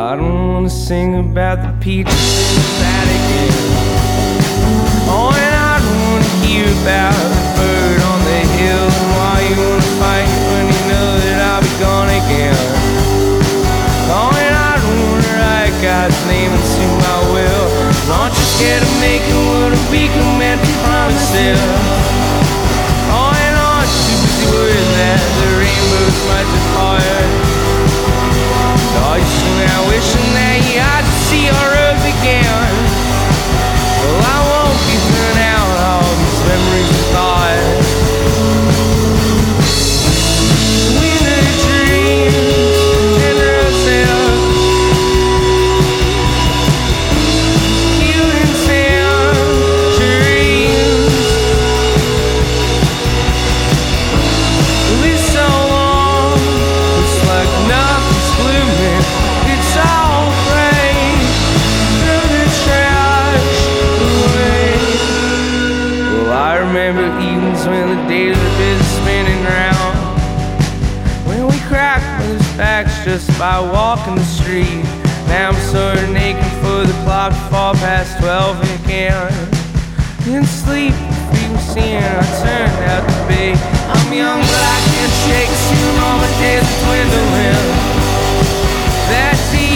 I don't wanna sing about the peaches in the Vatican. Oh, and I don't wanna hear about the bird on the hill. And why you wanna fight when you know that I'll be gone again. Oh, and I don't wanna write God's name into my will. Aren't you scared of making what a weak meant to promise it? Oh, and aren't you busy worried that the rainbows might depart? Are you still now wishing that you had to see our roads again? Well, I won't be throwing out all these memories and thoughts. Winter dreams and roses, healing tangerines. It's so long, it's like nothing's blooming. It's all gray, throw the trash away. Well, I remember evenings when the days were busy spinning round, when we cracked those backs just by walking the street. Now I'm sort of naked for the clock to fall past 12 again. In sleep, frequency and I turned out to be. I'm young but I can't shake, soon all my days are dwindling. That's the